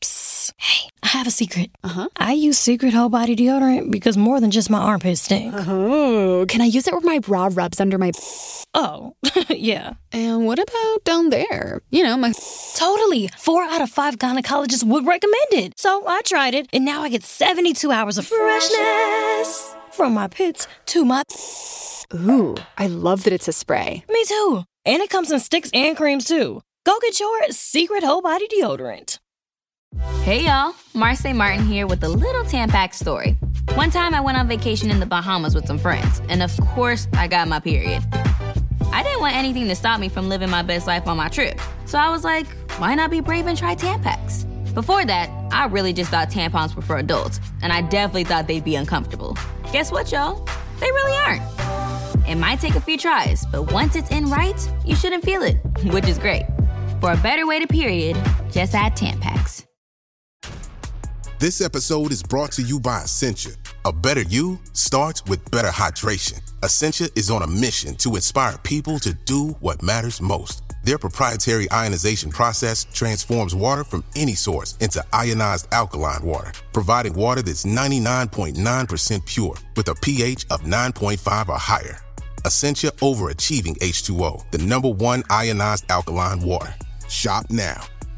Psst. Hey, I have a secret. Uh-huh. I use Secret Whole Body Deodorant because more than just my armpits stink. Oh, can I use it where my bra rubs under my... Oh, yeah. And what about down there? You know, my... Totally. 4 out of 5 gynecologists would recommend it. So I tried it, and now I get 72 hours of freshness from my pits to my... Ooh, I love that it's a spray. Me too. And it comes in sticks and creams too. Go get your Secret Whole Body Deodorant. Hey y'all, Marcy Martin here with a little Tampax story. One time I went on vacation in the Bahamas with some friends, and of course I got my period. I didn't want anything to stop me from living my best life on my trip, so I was like, why not be brave and try Tampax? Before that, I really just thought tampons were for adults, and I definitely thought they'd be uncomfortable. Guess what, y'all? They really aren't. It might take a few tries, but once it's in right, you shouldn't feel it, which is great. For a better way to period, just add Tampax. This episode is brought to you by Essentia. A better you starts with better hydration. Essentia is on a mission to inspire people to do what matters most. Their proprietary ionization process transforms water from any source into ionized alkaline water, providing water that's 99.9% pure with a pH of 9.5 or higher. Essentia Overachieving H2O, the #1 ionized alkaline water. Shop now.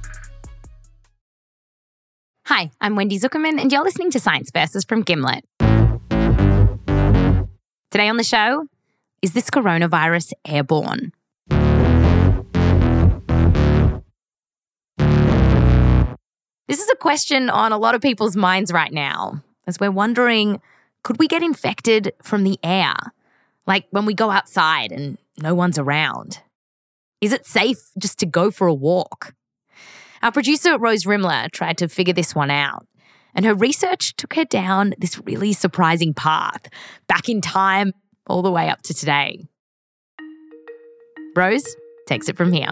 Hi, I'm Wendy Zuckerman, and you're listening to Science Versus from Gimlet. Today on the show, is this coronavirus airborne? This is a question on a lot of people's minds right now, as we're wondering, could we get infected from the air? Like when we go outside and no one's around? Is it safe just to go for a walk? Our producer, Rose Rimler, tried to figure this one out, and her research took her down this really surprising path, back in time, all the way up to today. Rose takes it from here.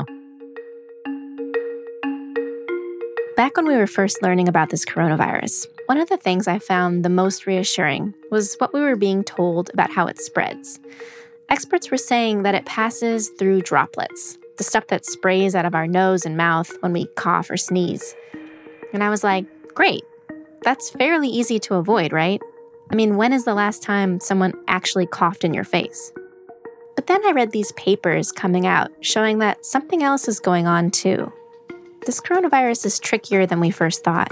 Back when we were first learning about this coronavirus, one of the things I found the most reassuring was what we were being told about how it spreads. Experts were saying that it passes through droplets, the stuff that sprays out of our nose and mouth when we cough or sneeze. And I was like, great, that's fairly easy to avoid, right? I mean, when is the last time someone actually coughed in your face? But then I read these papers coming out showing that something else is going on too. This coronavirus is trickier than we first thought.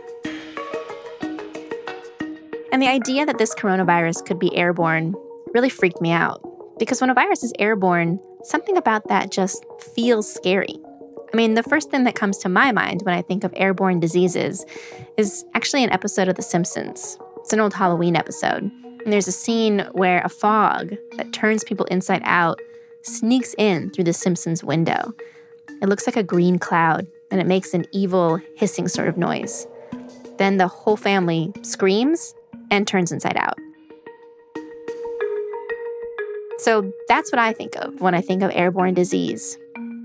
And the idea that this coronavirus could be airborne really freaked me out. Because when a virus is airborne, something about that just feels scary. I mean, the first thing that comes to my mind when I think of airborne diseases is actually an episode of The Simpsons. It's an old Halloween episode. And there's a scene where a fog that turns people inside out sneaks in through the Simpsons window. It looks like a green cloud, and it makes an evil, hissing sort of noise. Then the whole family screams and turns inside out. So that's what I think of when I think of airborne disease.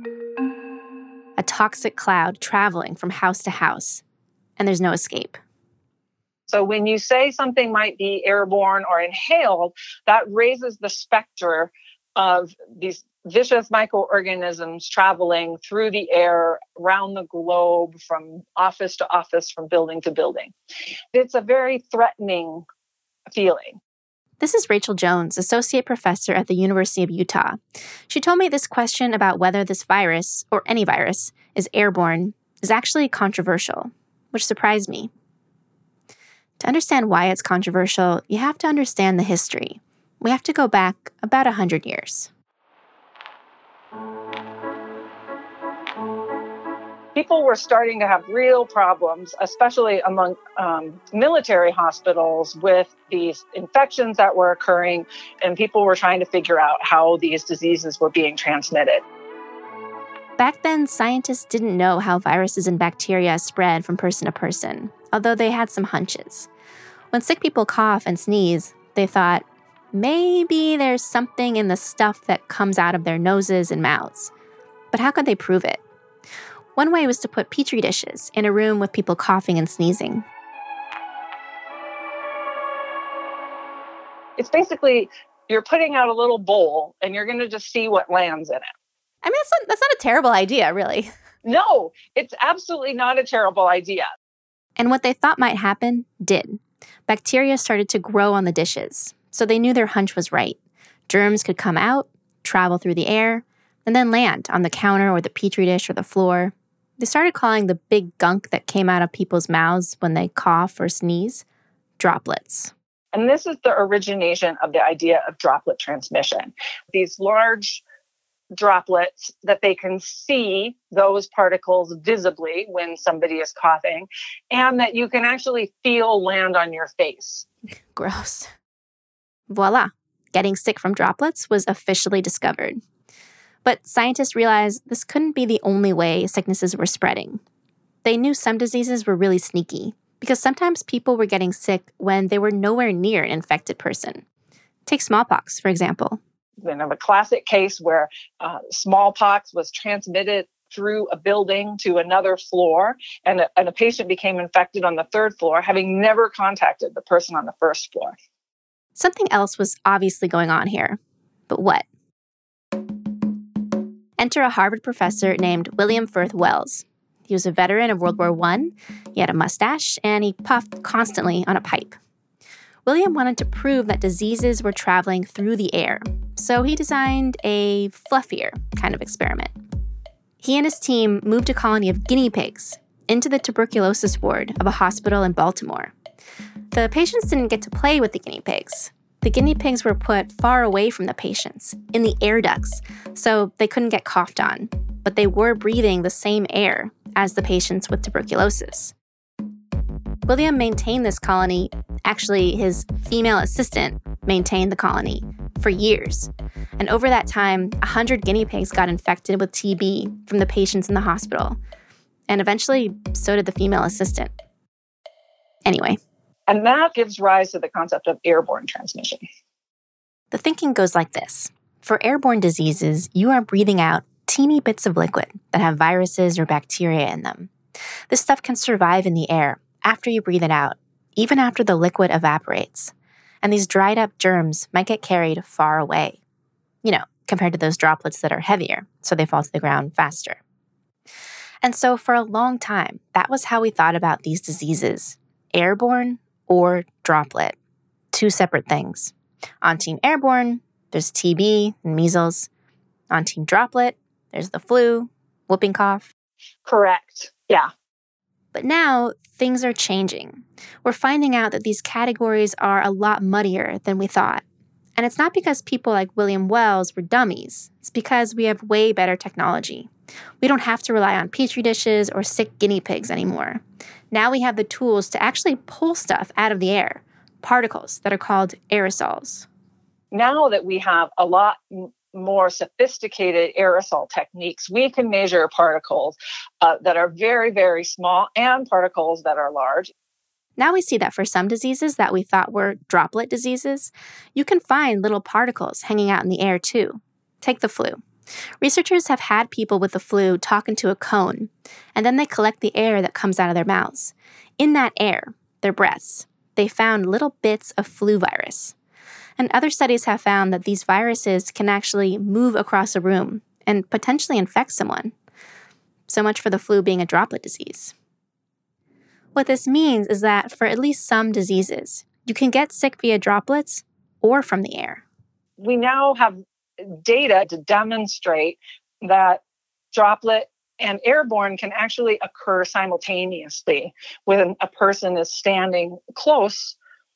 A toxic cloud traveling from house to house, and there's no escape. So when you say something might be airborne or inhaled, that raises the specter of these vicious microorganisms traveling through the air around the globe, from office to office, from building to building. It's a very threatening feeling. This is Rachel Jones, associate professor at the University of Utah. She told me this question about whether this virus, or any virus, is airborne is actually controversial, which surprised me. To understand why it's controversial, you have to understand the history. We have to go back about 100 years. People were starting to have real problems, especially among military hospitals, with these infections that were occurring, and people were trying to figure out how these diseases were being transmitted. Back then, scientists didn't know how viruses and bacteria spread from person to person, although they had some hunches. When sick people cough and sneeze, they thought, maybe there's something in the stuff that comes out of their noses and mouths. But how could they prove it? One way was to put petri dishes in a room with people coughing and sneezing. It's basically, you're putting out a little bowl and you're going to just see what lands in it. I mean, that's not a terrible idea, really. No, it's absolutely not a terrible idea. And what they thought might happen did. Bacteria started to grow on the dishes, so they knew their hunch was right. Germs could come out, travel through the air, and then land on the counter or the petri dish or the floor. They started calling the big gunk that came out of people's mouths when they cough or sneeze droplets. And this is the origination of the idea of droplet transmission. These large droplets that they can see those particles visibly when somebody is coughing, and that you can actually feel land on your face. Gross. Voila. Getting sick from droplets was officially discovered. But scientists realized this couldn't be the only way sicknesses were spreading. They knew some diseases were really sneaky, because sometimes people were getting sick when they were nowhere near an infected person. Take smallpox, for example. We have a classic case where smallpox was transmitted through a building to another floor, and a patient became infected on the third floor, having never contacted the person on the first floor. Something else was obviously going on here. But what? Enter a Harvard professor named William Firth Wells. He was a veteran of World War I, he had a mustache, and he puffed constantly on a pipe. William wanted to prove that diseases were traveling through the air, so he designed a fluffier kind of experiment. He and his team moved a colony of guinea pigs into the tuberculosis ward of a hospital in Baltimore. The patients didn't get to play with the guinea pigs. The guinea pigs were put far away from the patients, in the air ducts, so they couldn't get coughed on, but they were breathing the same air as the patients with tuberculosis. William maintained this colony. Actually, his female assistant maintained the colony for years. And over that time, 100 guinea pigs got infected with TB from the patients in the hospital. And eventually, so did the female assistant. Anyway. And that gives rise to the concept of airborne transmission. The thinking goes like this. For airborne diseases, you are breathing out teeny bits of liquid that have viruses or bacteria in them. This stuff can survive in the air after you breathe it out, even after the liquid evaporates. And these dried up germs might get carried far away. Compared to those droplets that are heavier, so they fall to the ground faster. And so for a long time, that was how we thought about these diseases, airborne or droplet, two separate things. On Team Airborne, there's TB and measles. On Team Droplet, there's the flu, whooping cough. Correct. Yeah. But now, things are changing. We're finding out that these categories are a lot muddier than we thought. And it's not because people like William Wells were dummies. It's because we have way better technology. We don't have to rely on petri dishes or sick guinea pigs anymore. Now we have the tools to actually pull stuff out of the air, particles that are called aerosols. Now that we have a lot more sophisticated aerosol techniques, we can measure particles that are very, very small and particles that are large. Now we see that for some diseases that we thought were droplet diseases, you can find little particles hanging out in the air too. Take the flu. Researchers have had people with the flu talk into a cone, and then they collect the air that comes out of their mouths. In that air, their breaths, they found little bits of flu virus. And other studies have found that these viruses can actually move across a room and potentially infect someone. So much for the flu being a droplet disease. What this means is that for at least some diseases, you can get sick via droplets or from the air. We now have data to demonstrate that droplet and airborne can actually occur simultaneously when a person is standing close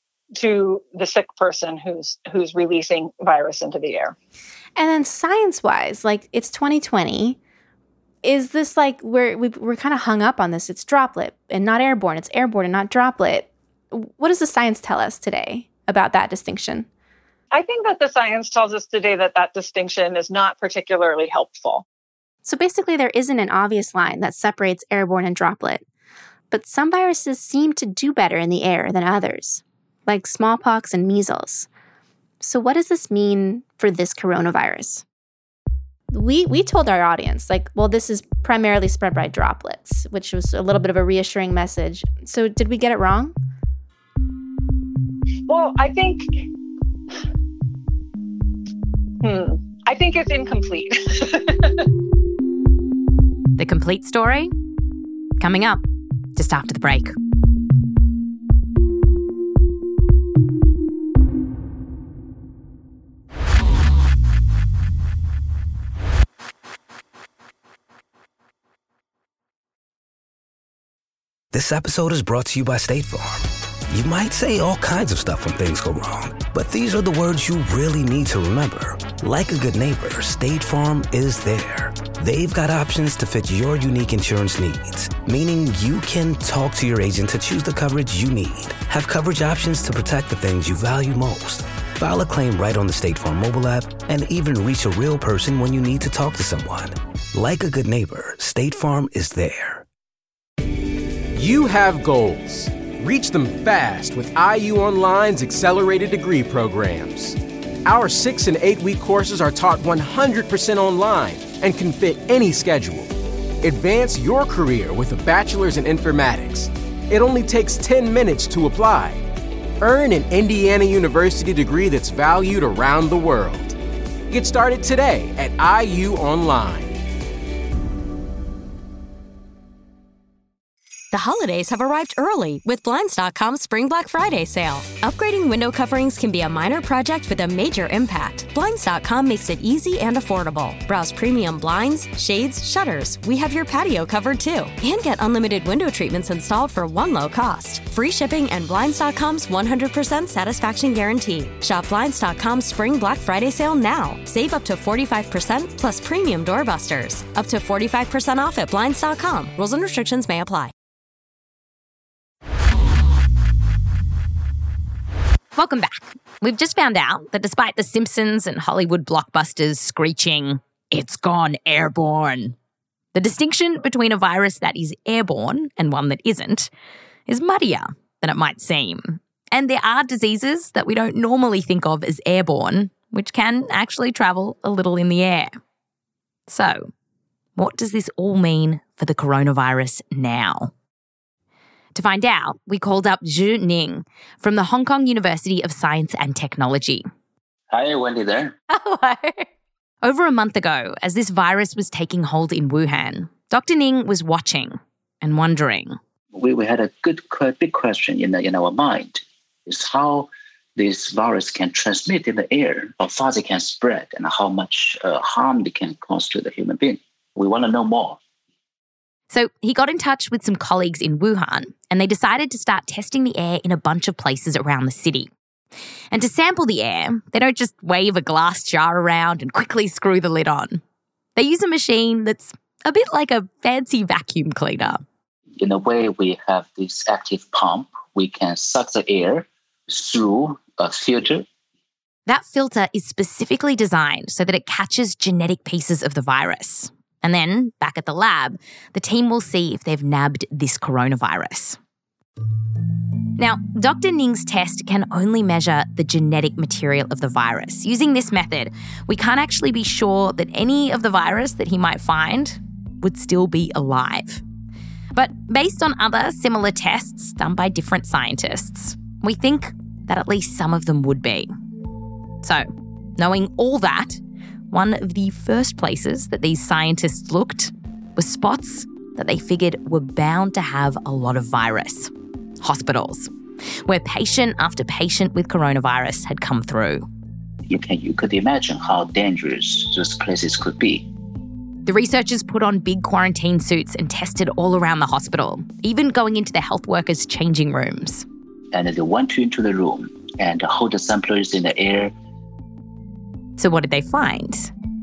to the sick person who's releasing virus into the air. And then science-wise, it's 2020. Is this we're kind of hung up on this? It's droplet and not airborne. It's airborne and not droplet. What does the science tell us today about that distinction? I think that the science tells us today that distinction is not particularly helpful. So basically, there isn't an obvious line that separates airborne and droplet. But some viruses seem to do better in the air than others, like smallpox and measles. So what does this mean for this coronavirus? We told our audience, this is primarily spread by droplets, which was a little bit of a reassuring message. So did we get it wrong? Well, I think it's incomplete. The complete story? Coming up just after the break. This episode is brought to you by State Farm. You might say all kinds of stuff when things go wrong, but these are the words you really need to remember. Like a good neighbor, State Farm is there. They've got options to fit your unique insurance needs, meaning you can talk to your agent to choose the coverage you need, have coverage options to protect the things you value most, file a claim right on the State Farm mobile app, and even reach a real person when you need to talk to someone. Like a good neighbor, State Farm is there. You have goals. Reach them fast with IU Online's accelerated degree programs. Our 6 and 8 week courses are taught 100% online and can fit any schedule. Advance your career with a bachelor's in informatics. It only takes 10 minutes to apply. Earn an Indiana University degree that's valued around the world. Get started today at IU Online. The holidays have arrived early with Blinds.com's Spring Black Friday sale. Upgrading window coverings can be a minor project with a major impact. Blinds.com makes it easy and affordable. Browse premium blinds, shades, shutters. We have your patio covered too. And get unlimited window treatments installed for one low cost. Free shipping and Blinds.com's 100% satisfaction guarantee. Shop Blinds.com's Spring Black Friday sale now. Save up to 45% plus premium doorbusters. Up to 45% off at Blinds.com. Rules and restrictions may apply. Welcome back. We've just found out that despite The Simpsons and Hollywood blockbusters screeching, "It's gone airborne," the distinction between a virus that is airborne and one that isn't is muddier than it might seem. And there are diseases that we don't normally think of as airborne, which can actually travel a little in the air. So, what does this all mean for the coronavirus now? To find out, we called up Zhu Ning from the Hong Kong University of Science and Technology. Hi, Wendy there. Hello. Over a month ago, as this virus was taking hold in Wuhan, Dr. Ning was watching and wondering. We had a big question in our mind, is how this virus can transmit in the air, how fast it can spread, and how much harm it can cause to the human being. We want to know more. So he got in touch with some colleagues in Wuhan, and they decided to start testing the air in a bunch of places around the city. And to sample the air, they don't just wave a glass jar around and quickly screw the lid on. They use a machine that's a bit like a fancy vacuum cleaner. In a way, we have this active pump. We can suck the air through a filter. That filter is specifically designed so that it catches genetic pieces of the virus. And then, back at the lab, the team will see if they've nabbed this coronavirus. Now, Dr. Ning's test can only measure the genetic material of the virus. Using this method, we can't actually be sure that any of the virus that he might find would still be alive. But based on other similar tests done by different scientists, we think that at least some of them would be. So, knowing all that, one of the first places that these scientists looked was spots that they figured were bound to have a lot of virus. Hospitals, where patient after patient with coronavirus had come through. You could imagine how dangerous those places could be. The researchers put on big quarantine suits and tested all around the hospital, even going into the health workers' changing rooms. And they went into the room and hold the samplers in the air. So what did they find?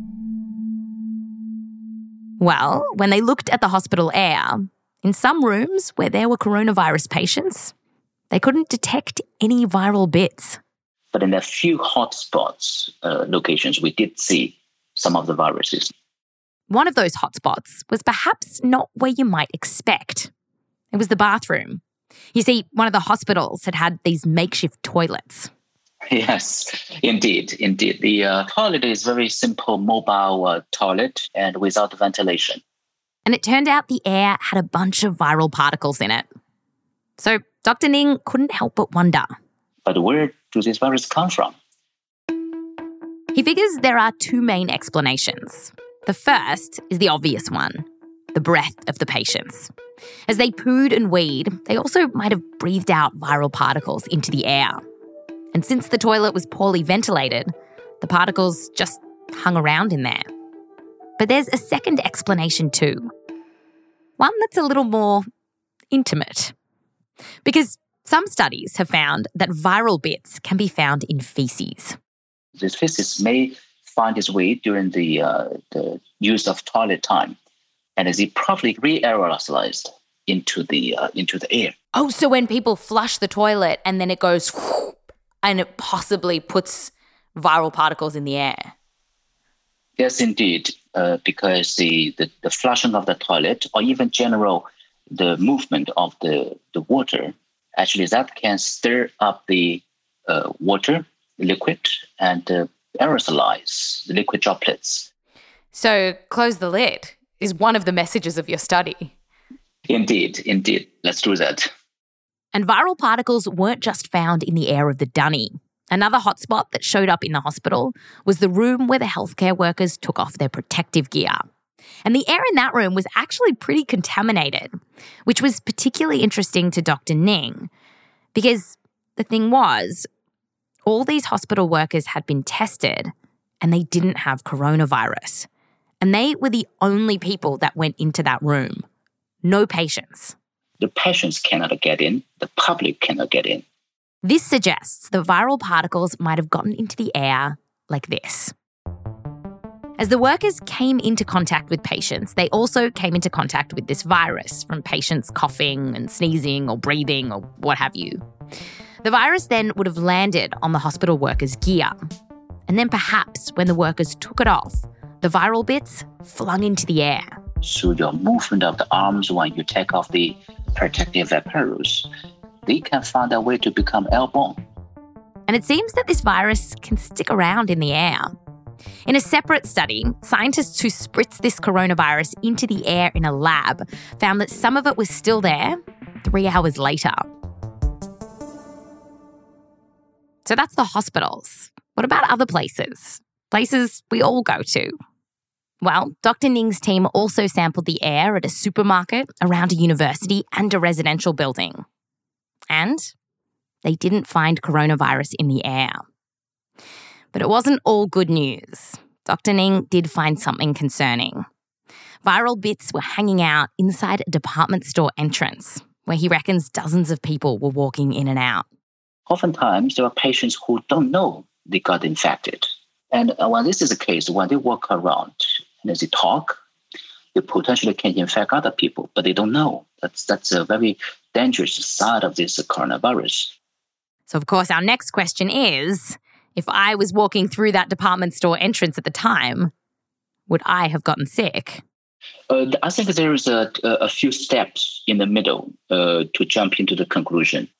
Well, when they looked at the hospital air, in some rooms where there were coronavirus patients, they couldn't detect any viral bits. But in a few hotspots locations, we did see some of the viruses. One of those hotspots was perhaps not where you might expect. It was the bathroom. You see, one of the hospitals had these makeshift toilets. Yes, indeed. The toilet is very simple mobile toilet and without ventilation. And it turned out the air had a bunch of viral particles in it. So Dr. Ning couldn't help but wonder. But where do these viruses come from? He figures there are two main explanations. The first is the obvious one, the breath of the patients. As they pooed and weed, they also might have breathed out viral particles into the air. And since the toilet was poorly ventilated, the particles just hung around in there. But there's a second explanation too. One that's a little more intimate. Because some studies have found that viral bits can be found in feces. This feces may find its way during the use of toilet time, and is it probably re-aerosolized into the air. Oh, so when people flush the toilet and then it goes and it possibly puts viral particles in the air. Yes, indeed, because the flushing of the toilet, or even the movement of the water, actually that can stir up the water liquid and aerosolize the liquid droplets. So close the lid is one of the messages of your study. Indeed. Let's do that. And viral particles weren't just found in the air of the dunny. Another hotspot that showed up in the hospital was the room where the healthcare workers took off their protective gear. And the air in that room was actually pretty contaminated, which was particularly interesting to Dr. Ning, because the thing was, all these hospital workers had been tested and they didn't have coronavirus. And they were the only people that went into that room. No patients. The patients cannot get in. The public cannot get in. This suggests that viral particles might have gotten into the air like this. As the workers came into contact with patients, they also came into contact with this virus from patients coughing and sneezing or breathing or what have you. The virus then would have landed on the hospital workers' gear. And then perhaps when the workers took it off, the viral bits flung into the air. So your movement of the arms when you take off the protective apparels, they can find a way to become airborne. And it seems that this virus can stick around in the air. In a separate study, scientists who spritzed this coronavirus into the air in a lab found that some of it was still there 3 hours later. So that's the hospitals. What about other places? Places we all go to. Well, Dr. Ning's team also sampled the air at a supermarket, around a university and a residential building. And they didn't find coronavirus in the air. But it wasn't all good news. Dr. Ning did find something concerning. Viral bits were hanging out inside a department store entrance, where he reckons dozens of people were walking in and out. Oftentimes, there are patients who don't know they got infected. And when this is the case, when they walk around and as they talk, they potentially can infect other people, but they don't know. That's a very dangerous side of this coronavirus. So, of course, our next question is, if I was walking through that department store entrance at the time, would I have gotten sick? I think there is a few steps in the middle to jump into the conclusion.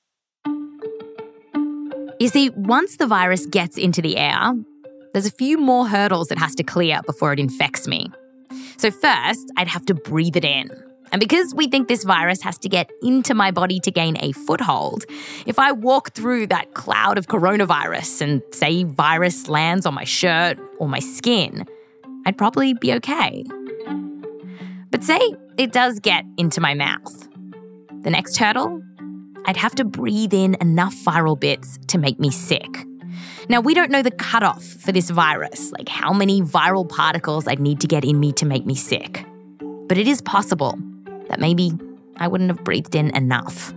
You see, once the virus gets into the air, there's a few more hurdles it has to clear before it infects me. So first, I'd have to breathe it in. And because we think this virus has to get into my body to gain a foothold, if I walk through that cloud of coronavirus and say virus lands on my shirt or my skin, I'd probably be okay. But say it does get into my mouth. The next hurdle? I'd have to breathe in enough viral bits to make me sick. Now, we don't know the cutoff for this virus, like how many viral particles I'd need to get in me to make me sick. But it is possible that maybe I wouldn't have breathed in enough.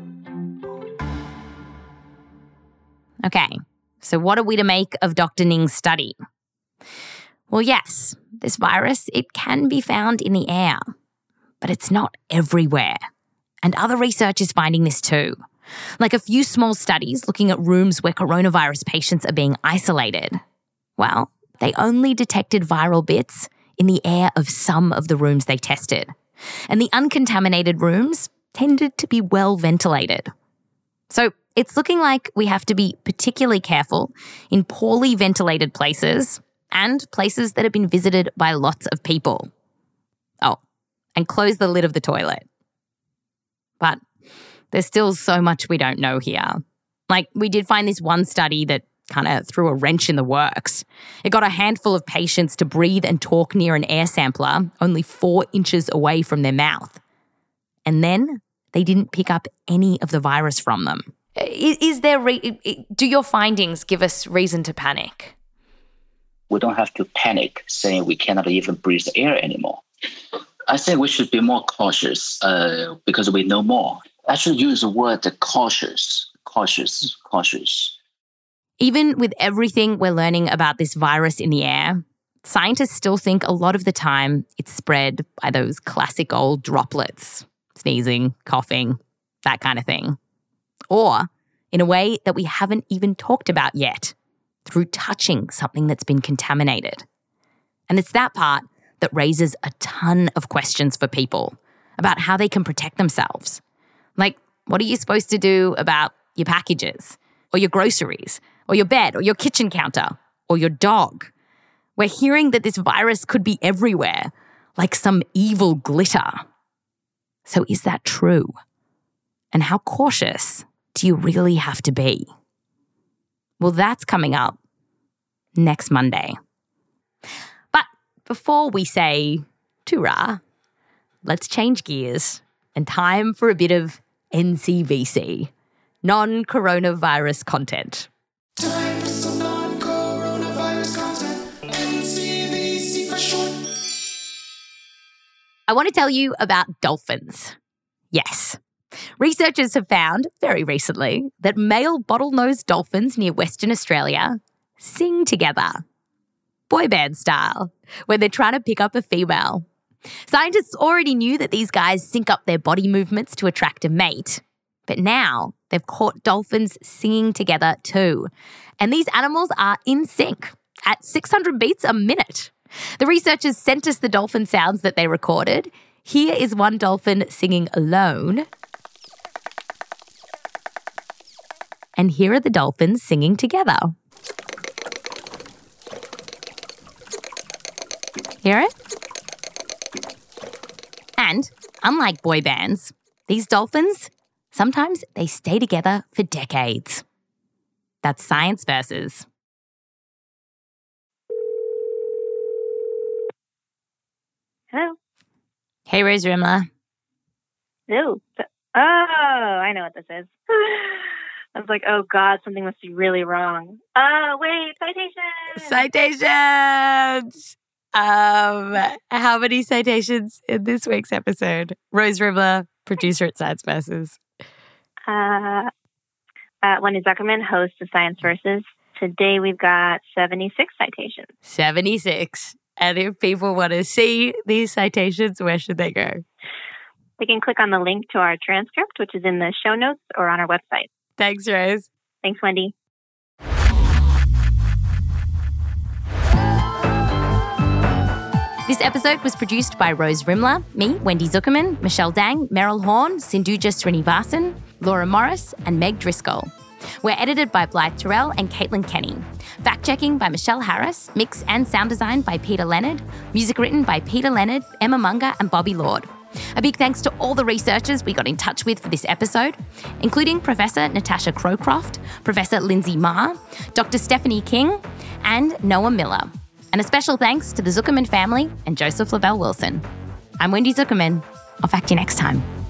Okay, so what are we to make of Dr. Ning's study? Well, yes, this virus, it can be found in the air, but it's not everywhere. And other research is finding this too. Like a few small studies looking at rooms where coronavirus patients are being isolated. Well, they only detected viral bits in the air of some of the rooms they tested. And the uncontaminated rooms tended to be well ventilated. So it's looking like we have to be particularly careful in poorly ventilated places and places that have been visited by lots of people. Oh, and close the lid of the toilet. But there's still so much we don't know here. Like, we did find this one study that kind of threw a wrench in the works. It got a handful of patients to breathe and talk near an air sampler only 4 inches away from their mouth. And then they didn't pick up any of the virus from them. Do your findings give us reason to panic? We don't have to panic saying we cannot even breathe the air anymore. I think we should be more cautious because we know more. actually use the word cautious. Even with everything we're learning about this virus in the air, scientists still think a lot of the time it's spread by those classic old droplets, sneezing, coughing, that kind of thing. Or in a way that we haven't even talked about yet, through touching something that's been contaminated. And it's that part that raises a ton of questions for people about how they can protect themselves. Like, what are you supposed to do about your packages, or your groceries, or your bed, or your kitchen counter, or your dog? We're hearing that this virus could be everywhere, like some evil glitter. So is that true? And how cautious do you really have to be? Well, that's coming up next Monday. But before we say toorah, let's change gears and time for a bit of NCVC, non-coronavirus content. Time for some non-coronavirus content, NCVC for short. I want to tell you about dolphins. Yes. Researchers have found, very recently, that male bottlenose dolphins near Western Australia sing together, boy band style, when they're trying to pick up a female. Scientists already knew that these guys sync up their body movements to attract a mate, but now they've caught dolphins singing together too. And these animals are in sync at 600 beats a minute. The researchers sent us the dolphin sounds that they recorded. Here is one dolphin singing alone. And here are the dolphins singing together. Hear it? And unlike boy bands, these dolphins, sometimes they stay together for decades. That's Science Versus. Hello. Hey, Rose Rimler. Oh, I know what this is. I was like, oh God, something must be really wrong. Oh, wait, Citations! How many citations in this week's episode? Rose Rimler, producer at Science Versus. Wendy Zuckerman, host of Science Versus. Today we've got 76 citations. 76. And if people want to see these citations, where should they go? They can click on the link to our transcript, which is in the show notes or on our website. Thanks, Rose. Thanks, Wendy. This episode was produced by Rose Rimler, me, Wendy Zuckerman, Michelle Dang, Meryl Horn, Sindhuja Srinivasan, Laura Morris, and Meg Driscoll. We're edited by Blythe Terrell and Caitlin Kenny. Fact-checking by Michelle Harris, mix and sound design by Peter Leonard, music written by Peter Leonard, Emma Munger, and Bobby Lord. A big thanks to all the researchers we got in touch with for this episode, including Professor Natasha Crowcroft, Professor Lindsay Ma, Dr. Stephanie King, and Noah Miller. And a special thanks to the Zuckerman family and Joseph Lavelle Wilson. I'm Wendy Zuckerman. I'll fact you next time.